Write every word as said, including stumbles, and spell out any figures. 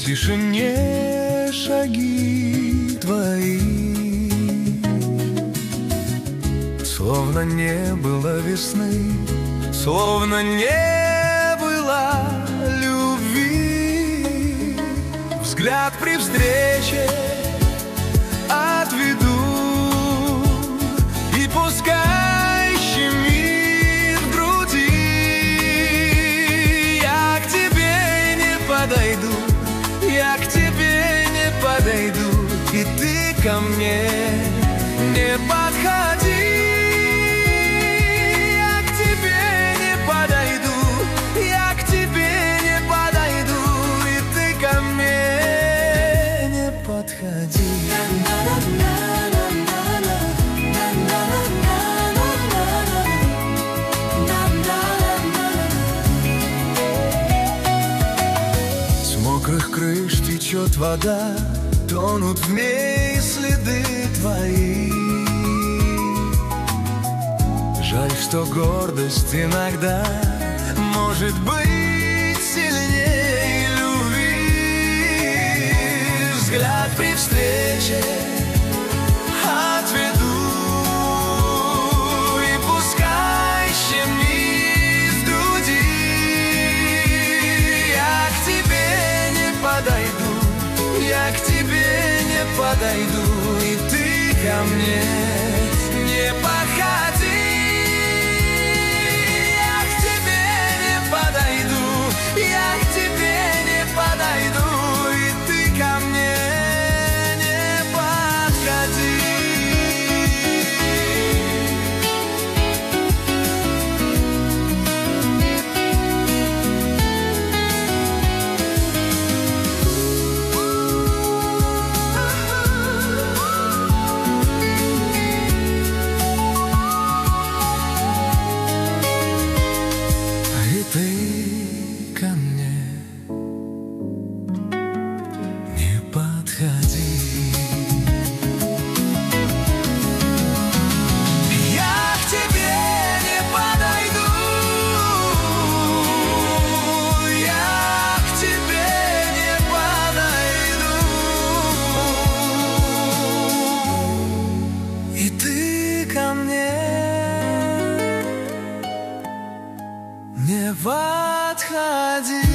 тишине шаги твои, словно не было весны, словно не было любви. Взгляд при встрече отведу, и пускай щемит в груди. Я к тебе не подойду, я к тебе не подойду, и ты ко мне не подходи. Я к тебе не подойду, я к тебе не подойду, и ты ко мне не подходи. С мокрых крыш течет вода, тонут в ней следы твои. Жаль, что гордость иногда может быть сильнее любви. Взгляд при встрече отведу, и пускай щемит в груди. Я к тебе не подойду, я к тебе не подойду, и ты ко мне не подходи. Я к тебе не подойду, я к тебе не подойду, и ты ко мне не подходи. Ты ко мне не подходи. Я к тебе не подойду, я к тебе не подойду, и ты ко мне не подходи.